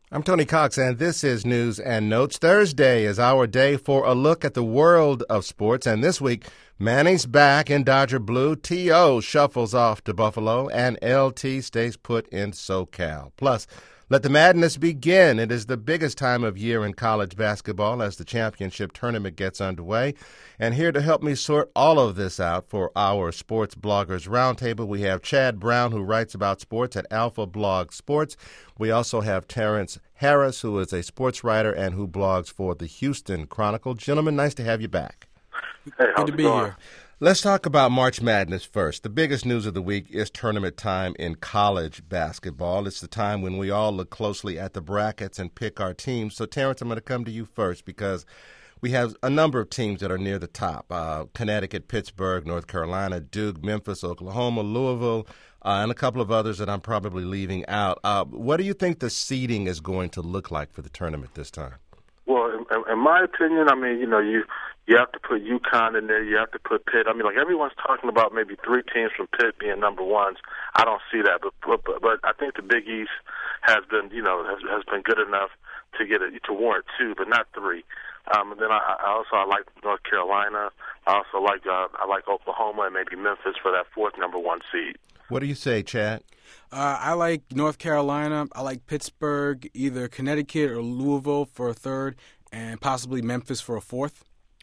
I'm Tony Cox, and this is News and Notes. Thursday is our day for a look at the world of sports, and this week, Manning's back in Dodger blue, T.O. shuffles off to Buffalo, and L.T. stays put in SoCal. Plus, let the madness begin. It is the biggest time of year in college basketball as the championship tournament gets underway. And here to help me sort all of this out for our Sports Bloggers Roundtable, we have Chad Brown, who writes about sports at Alpha Blog Sports. We also have Terrence Harris, who is a sports writer and who blogs for the Houston Chronicle. Gentlemen, nice to have you back. Hey, Good to be here. Let's talk about March Madness first. The biggest news of the week is tournament time in college basketball. It's the time when we all look closely at the brackets and pick our teams. So, Terrence, I'm going to come to you first because we have a number of teams that are near the top. Connecticut, Pittsburgh, North Carolina, Duke, Memphis, Oklahoma, Louisville, and a couple of others that I'm probably leaving out. What do you think the seeding is going to look like for the tournament this time? Well, in my opinion, I mean, you have to put UConn in there. You have to put Pitt. I mean, like everyone's talking about maybe three teams from Pitt being number ones. I don't see that, but I think the Big East has been, has been good enough to get it to warrant two, but not three. And then I like North Carolina. I also like Oklahoma and maybe Memphis for that fourth number one seed. What do you say, Chad? I like North Carolina. I like Pittsburgh, either Connecticut or Louisville for a third, and possibly Memphis for a fourth.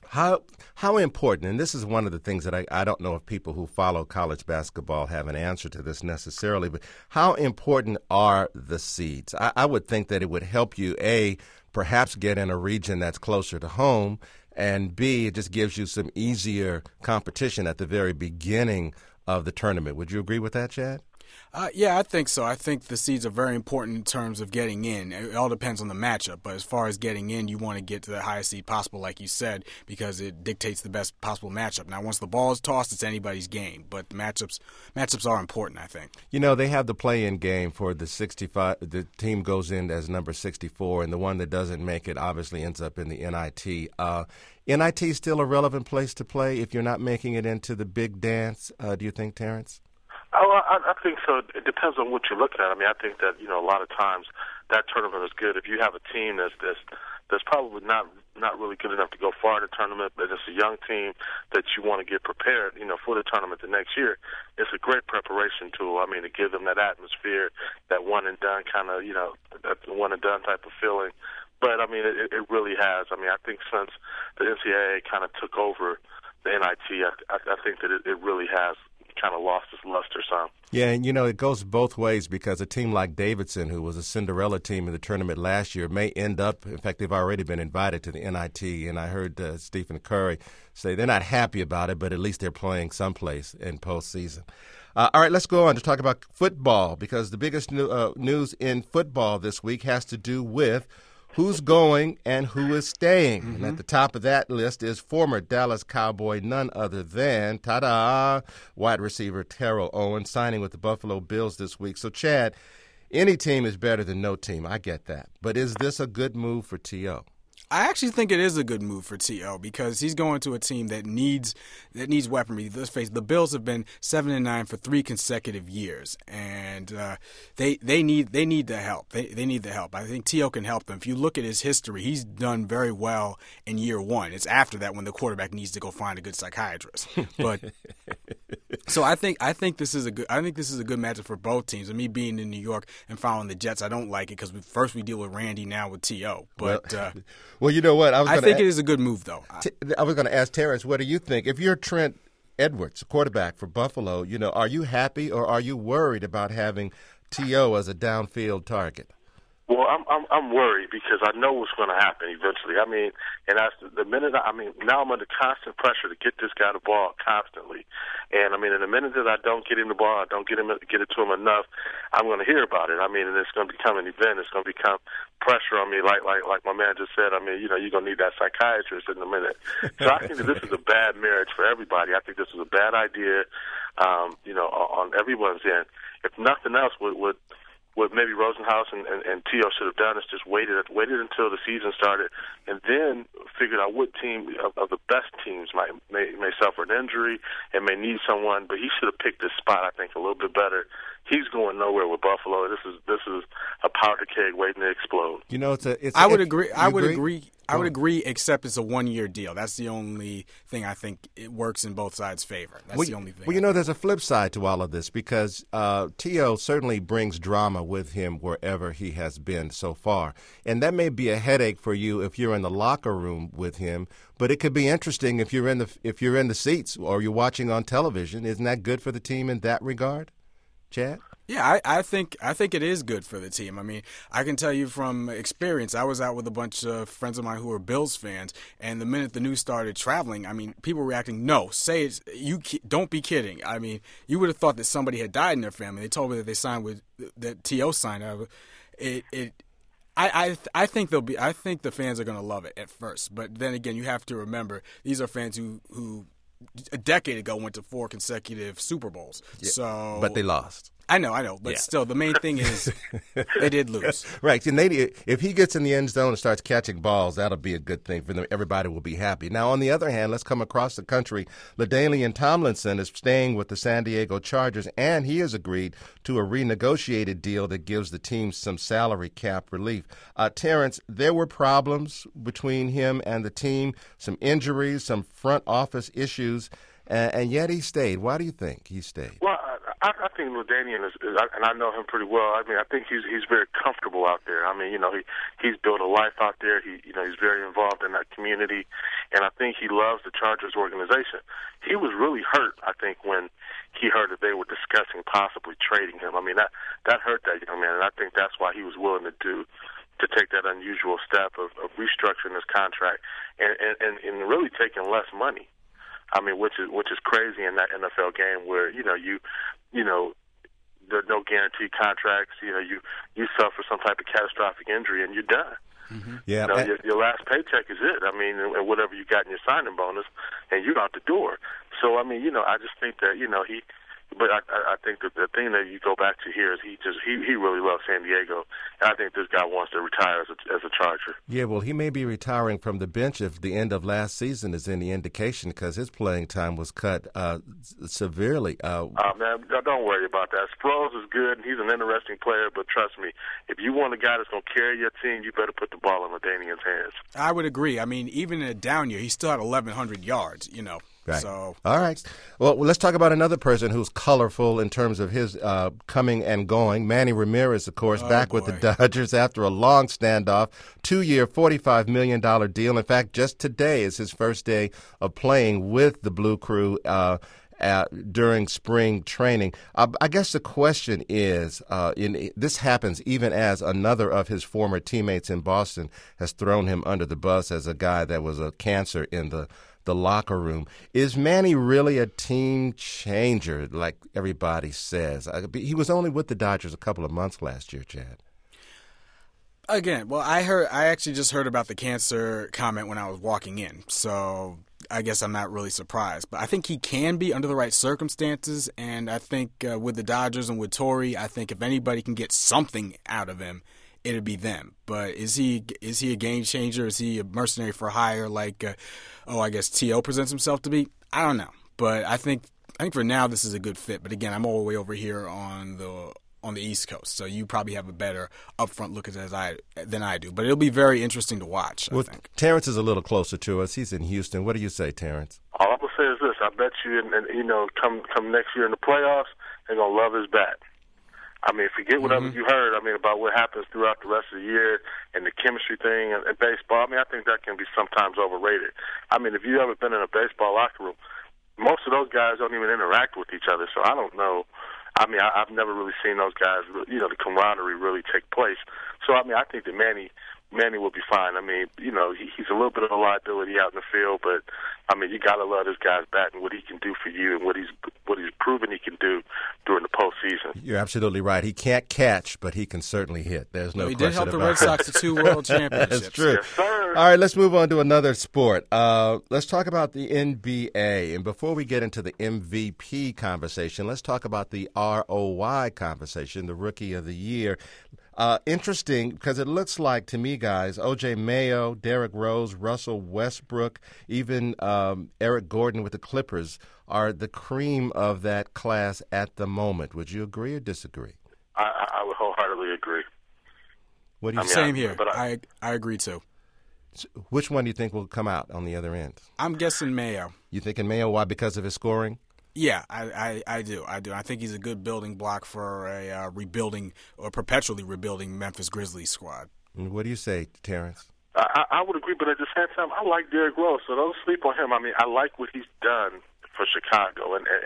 How important, and this is one of the things that I don't know if people who follow college basketball have an answer to this necessarily, but how important are the seeds? I would think that it would help you, A, perhaps get in a region that's closer to home, and B, it just gives you some easier competition at the very beginning of the tournament. Would you agree with that, Chad? Yeah, I think so. I think the seeds are very important in terms of getting in. It all depends on the matchup, but as far as getting in, you want to get to the highest seed possible, like you said, because it dictates the best possible matchup. Now, once the ball is tossed, it's anybody's game, but matchups are important, I think. They have the play-in game for the 65. The team goes in as number 64, and the one that doesn't make it obviously ends up in the NIT. NIT is still a relevant place to play if you're not making it into the big dance, do you think, Terrence? Oh, I think so. It depends on what you're looking at. I mean, I think that a lot of times that tournament is good if you have a team that's probably not really good enough to go far in the tournament, but it's a young team that you want to get prepared, for the tournament the next year. It's a great preparation tool. I mean, to give them that atmosphere, that one and done kind of, that one and done type of feeling. But I mean, it really has. I mean, I think since the NCAA kind of took over the NIT, I think that it really has kind of lost its luster some. Yeah, and it goes both ways because a team like Davidson, who was a Cinderella team in the tournament last year, may end up, in fact, they've already been invited to the NIT, and I heard Stephen Curry say they're not happy about it, but at least they're playing someplace in postseason. All right, let's go on to talk about football because the biggest news in football this week has to do with who's going and who is staying. Mm-hmm. And at the top of that list is former Dallas Cowboy, none other than, wide receiver Terrell Owens, signing with the Buffalo Bills this week. So, Chad, any team is better than no team. I get that. But is this a good move for T.O.? I actually think it is a good move for T.O. because he's going to a team that needs weaponry. Let's face it, the Bills have been 7-9 for 3 consecutive years, and they need the help. They need the help. I think T.O. can help them. If you look at his history, he's done very well in year one. It's after that when the quarterback needs to go find a good psychiatrist. But so I think this is a good matchup for both teams. And me being in New York and following the Jets, I don't like it because first we deal with Randy, now with T.O. But well, you know what? I think it is a good move, though. I was going to ask Terrence, what do you think? If you're Trent Edwards, quarterback for Buffalo, are you happy or are you worried about having T.O. as a downfield target? Well, I'm worried because I know what's going to happen eventually. I mean, and that's the minute. Now I'm under constant pressure to get this guy the ball constantly, and I mean, in the minute that I don't get him the ball, I don't get it to him enough, I'm going to hear about it. I mean, and it's going to become an event. It's going to become pressure on me, like my man just said. I mean, you're going to need that psychiatrist in a minute. So I think that this is a bad marriage for everybody. I think this is a bad idea, on everyone's end. If nothing else, would what maybe Rosenhaus and T.O. should have done is just waited until the season started, and then figured out what team of the best teams may suffer an injury and may need someone. But he should have picked this spot, I think, a little bit better. He's going nowhere with Buffalo. This is a powder keg waiting to explode. You know, I would agree. I would agree, except it's a 1-year deal. That's the only thing I think it works in both sides' favor. That's the only thing. Well, you know, there's a flip side to all of this because T.O. certainly brings drama with him wherever he has been so far. And that may be a headache for you if you're in the locker room with him, but it could be interesting if you're in the seats or you're watching on television. Isn't that good for the team in that regard, Chad? Yeah, I think it is good for the team. I mean, I can tell you from experience, I was out with a bunch of friends of mine who are Bills fans, and the minute the news started traveling, I mean, people were reacting, no, say it, don't be kidding. I mean, you would have thought that somebody had died in their family. They told me that they signed that T.O. signed. I think the fans are going to love it at first, but then again, you have to remember these are fans who a decade ago went to 4 consecutive Super Bowls. Yeah, so, but they lost. I know, but still, the main thing is they did lose. Right, and if he gets in the end zone and starts catching balls, that'll be a good thing for them. Everybody will be happy. Now, on the other hand, let's come across the country. LaDainian Tomlinson is staying with the San Diego Chargers, and he has agreed to a renegotiated deal that gives the team some salary cap relief. Terrence, there were problems between him and the team, some injuries, some front office issues, and yet he stayed. Why do you think he stayed? Well, I think LaDainian is, and I know him pretty well. I mean, I think he's very comfortable out there. I mean, you know, he's built a life out there. He's very involved in that community, and I think he loves the Chargers organization. He was really hurt, I think, when he heard that they were discussing possibly trading him. I mean, that hurt that young man, and I think that's why he was willing to take that unusual step of restructuring his contract and really taking less money. I mean, which is crazy in that NFL game where you know there are no guaranteed contracts. You know, you suffer some type of catastrophic injury and you're done. Mm-hmm. Yeah, your last paycheck is it. I mean, and whatever you got in your signing bonus, and you're out the door. So I mean, I just think that he. But I think that the thing that you go back to here is he really loves San Diego, and I think this guy wants to retire as a Charger. Yeah, well, he may be retiring from the bench if the end of last season is any indication, because his playing time was cut severely. Man, don't worry about that. Sproles is good, and he's an interesting player, but trust me, if you want a guy that's going to carry your team, you better put the ball in LaDainian's hands. I would agree. I mean, even in a down year, he still had 1,100 yards, Right. So. All right. Well, let's talk about another person who's colorful in terms of his coming and going. Manny Ramirez, of course, back with the Dodgers after a long standoff, 2-year, $45 million deal. In fact, just today is his first day of playing with the Blue Crew during spring training. I guess the question is, this happens even as another of his former teammates in Boston has thrown him under the bus as a guy that was a cancer in the locker room. Is Manny really a team changer, like everybody says? He was only with the Dodgers a couple of months last year, Chad. Again, well, I actually just heard about the cancer comment when I was walking in, so I guess I'm not really surprised. But I think he can be under the right circumstances, and I think with the Dodgers and with Torrey, I think if anybody can get something out of him, it'd be them. But is he a game changer? Is he a mercenary for hire like, I guess T.O. presents himself to be? I don't know. But I think for now this is a good fit. But again, I'm all the way over here on the East Coast, so you probably have a better upfront look at it than I do. But it'll be very interesting to watch, I think. Terrence is a little closer to us. He's in Houston. What do you say, Terrence? All I'm going to say is this. I bet you, come next year in the playoffs, they're going to love his bat. I mean, forget whatever you heard, about what happens throughout the rest of the year and the chemistry thing and baseball. I mean, I think that can be sometimes overrated. I mean, if you've ever been in a baseball locker room, most of those guys don't even interact with each other, so I don't know. I mean, I've never really seen those guys, the camaraderie really take place. So, I mean, I think that Manny will be fine. I mean, he's a little bit of a liability out in the field, but, I mean, you got to love this guy's bat and what he can do for you and what he's what he's proven he can do during the postseason. You're absolutely right. He can't catch, but he can certainly hit. There's no he question did help the about Red Sox to 2 World Championships. That's true. Yes, sir. All right, let's move on to another sport. Let's talk about the NBA. And before we get into the MVP conversation, let's talk about the ROY conversation, the Rookie of the Year. Interesting, because it looks like, to me, guys, O.J. Mayo, Derrick Rose, Russell Westbrook, even Eric Gordon with the Clippers are the cream of that class at the moment. Would you agree or disagree? I would wholeheartedly agree. What do you think? Same here. But I agree, too. Which one do you think will come out on the other end? I'm guessing Mayo. You thinking Mayo? Why? Because of his scoring? Yeah, I do. I think he's a good building block for a rebuilding or perpetually rebuilding Memphis Grizzlies squad. And what do you say, Terrence? I would agree, but at the same time, I like Derrick Rose, so don't sleep on him. I mean, I like what he's done for Chicago, and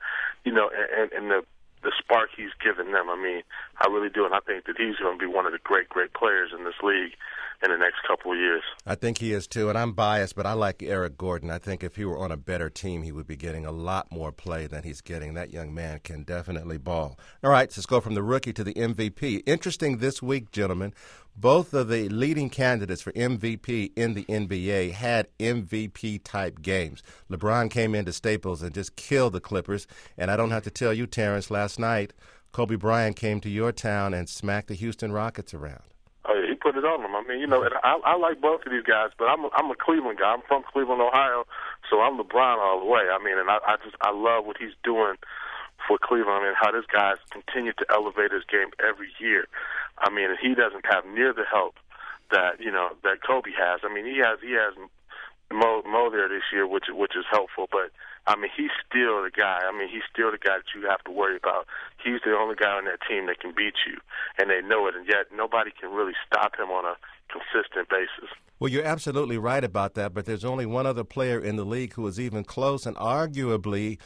the spark he's given them. I mean, I really do, and I think that he's going to be one of the great players in this league in the next couple of years. I think he is too, and I'm biased, but I like Eric Gordon. I think if he were on a better team, he would be getting a lot more play than he's getting. That young man can definitely ball. All right, let's go from the rookie to the MVP. Interesting this week, gentlemen. Both of the leading candidates for MVP in the NBA had MVP-type games. LeBron came into Staples and just killed the Clippers, and I don't have to tell you, Terrence, last night, Kobe Bryant came to your town and smacked the Houston Rockets around. Oh, yeah, he put it on them. I mean, I like both of these guys, but I'm a Cleveland guy. I'm from Cleveland, Ohio, so I'm LeBron all the way. I mean, and I love what he's doing for Cleveland. I mean, how this guy's continued to elevate his game every year. I mean, he doesn't have near the help that Kobe has. I mean, he has Mo there this year, which is helpful, but I mean, he's still the guy. I mean, he's still the guy that you have to worry about. He's the only guy on that team that can beat you, and they know it, and yet nobody can really stop him on a consistent basis. Well, you're absolutely right about that, but there's only one other player in the league who is even close, and arguably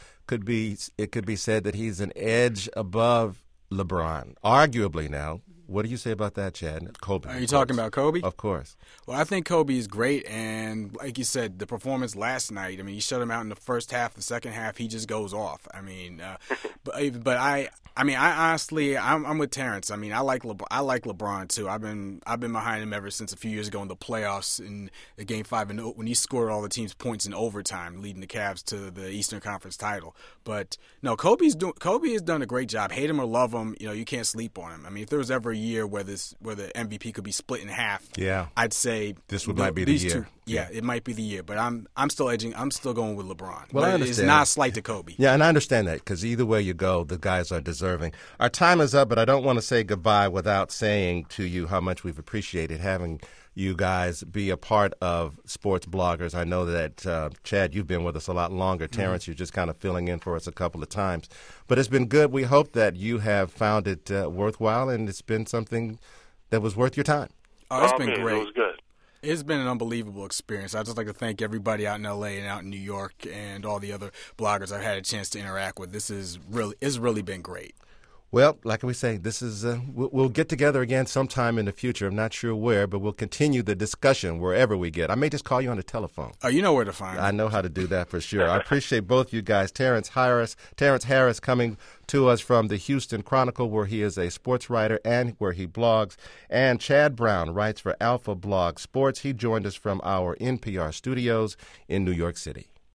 it could be said that he's an edge above LeBron. Arguably now. What do you say about that, Chad? Kobe. Are you talking about Kobe? Of course. Well, I think Kobe is great, and like you said, the performance last night, I mean, he shut him out in the first half. The second half, he just goes off. I mean, but I honestly, I'm with Terrence. I mean, I like LeBron too. I've been behind him ever since a few years ago in the playoffs in the Game 5 and when he scored all the team's points in overtime, leading the Cavs to the Eastern Conference title. But no, Kobe has done a great job. Hate him or love him, you can't sleep on him. I mean, if there was ever a year where the MVP could be split in half, I'd say this might be the year. Two, it might be the year. But I'm still edging. I'm still going with LeBron. Well, I understand. It's not a slight to Kobe. Yeah, and I understand that because either way you go, the guys are deserving. Our time is up, but I don't want to say goodbye without saying to you how much we've appreciated having you guys be a part of Sports Bloggers. I know that, Chad, you've been with us a lot longer. Terrence, you're just kind of filling in for us a couple of times. But it's been good. We hope that you have found it worthwhile, and it's been something that was worth your time. Oh, it's been great. It was good. It's been an unbelievable experience. I'd just like to thank everybody out in L.A. and out in New York and all the other bloggers I've had a chance to interact with. It's really been great. Well, like we say, this is we'll get together again sometime in the future. I'm not sure where, but we'll continue the discussion wherever we get. I may just call you on the telephone. Oh, you know where to find me. I know how to do that for sure. I appreciate both you guys. Terrence Harris coming to us from the Houston Chronicle, where he is a sports writer and where he blogs. And Chad Brown writes for Alpha Blog Sports. He joined us from our NPR studios in New York City.